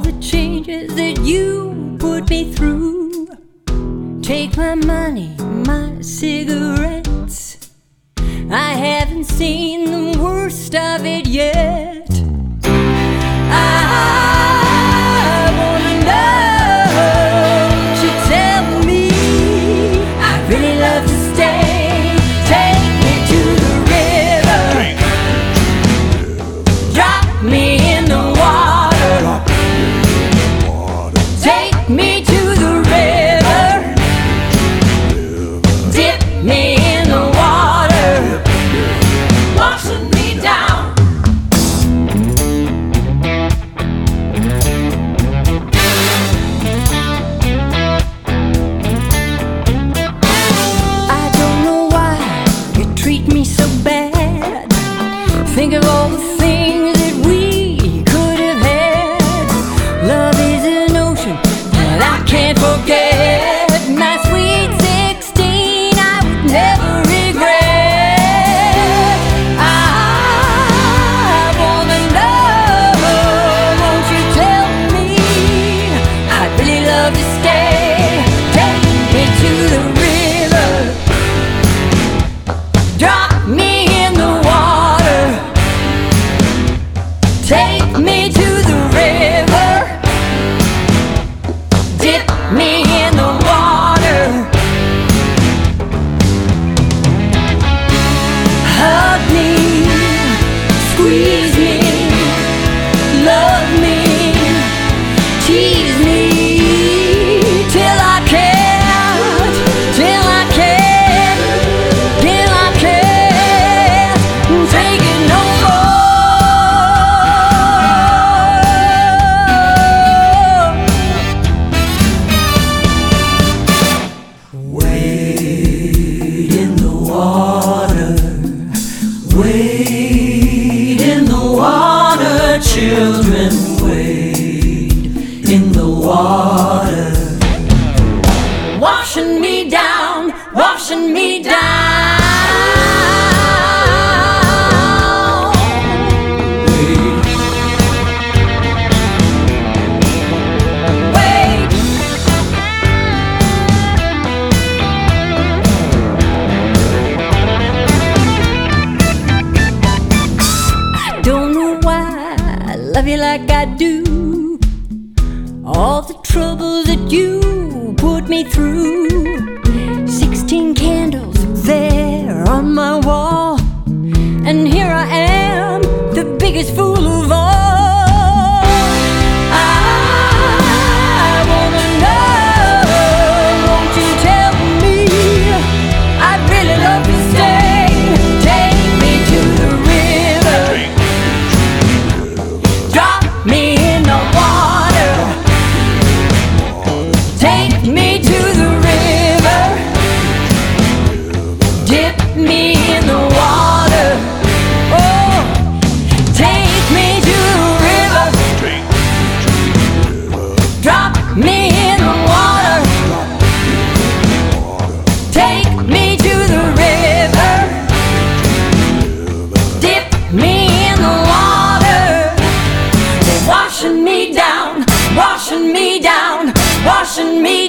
the changes that you put me through. Take my money, my cigarettes. I haven't seen the worst of it yet. I wanna know, won't you tell me? I'd really love to stay. Take me to the river. Drop me in the water. Take me to the river. Dip me in the water. Washing me down. I don't know why you treat me so bad. Think of all the things that we could have had. Love is an ocean that I can't forget. My sweet 16 I would never regret. I wanna know, won't you tell me? I'd really love to stay. Take me to the river. Drop me in the water. Take me to the river. Dip me in the water. Hug me, squeeze me, love me, tease me till I can't, till I can't, till I can't take it no more. Wade in the water, wade in the water, children, wade in the water. Washing me down, washing me down. Wade. I don't know why I love you like I do. All the trouble that you put me through. 16 candles there on my wall, and here I am, the biggest fool of all. I wanna know, won't you tell me? I'd really love to stay. Take me to the river. Drop me in the water. Take me to the river. Dip me in the water. Oh, take me to the river. Drop me in the water. Take me to the river. Dip me in the water. Washing me down, washing me down, washing me